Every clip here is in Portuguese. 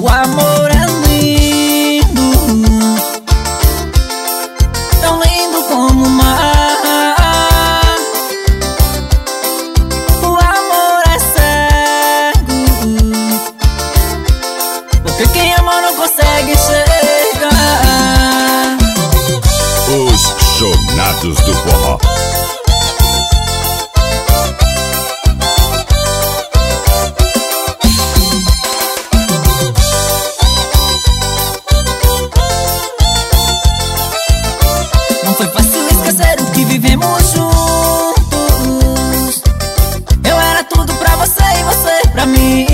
O amor é lindo, tão lindo como o mar. O amor é cego, porque quem ama não consegue chegar. Os Chonados do Forró. Não foi fácil esquecer o que vivemos juntos. Eu era tudo pra você e você pra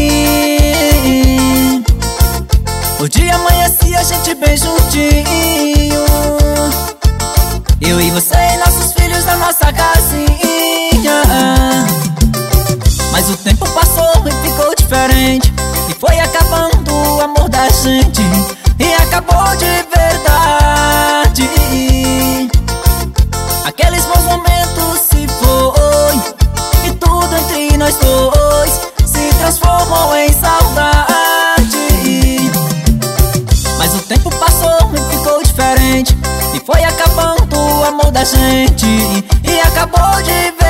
mim. O dia amanhecia, a gente bem juntinho, eu e você e nossos filhos na nossa casinha. Mas o tempo passou e ficou diferente, e foi acabando o amor da gente, e acabou de verdade. Aqueles bons momentos se foi, e tudo entre nós dois se transformou em saudade. Mas o tempo passou e ficou diferente, e foi acabando o amor da gente, e acabou de